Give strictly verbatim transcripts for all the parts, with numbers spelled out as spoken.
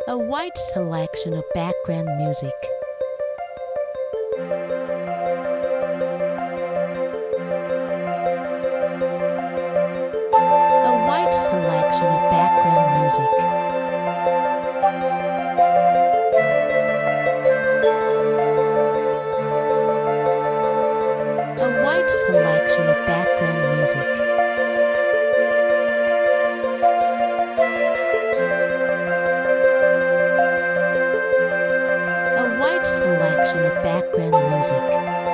A wide selection of background music. A wide selection of background music. A wide selection of background music. A wide selection of background music.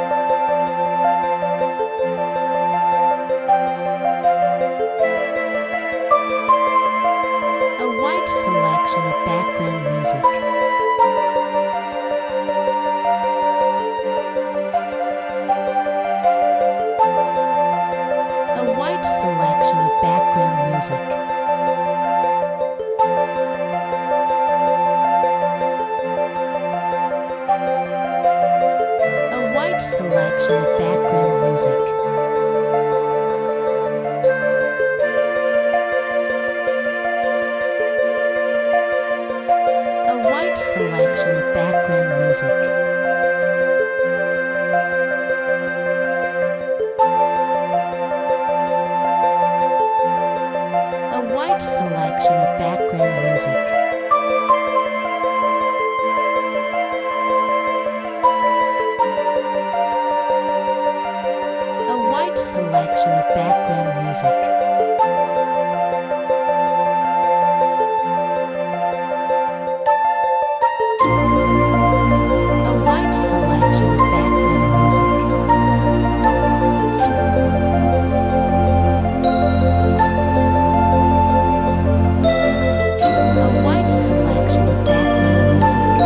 A wide selection of background music. A wide selection of background music. A wide selection of background music. A wide selection of background music. A wide selection of background music. A wide selection of background music. A wide selection of background music. A wide selection of background music.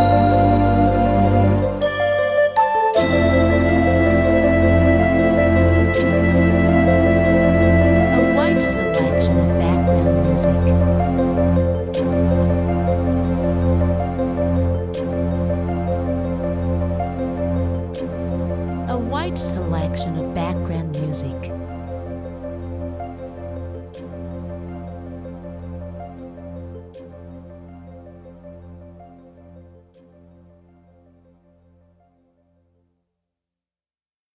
A wide selection of background music. A wide selection of background music.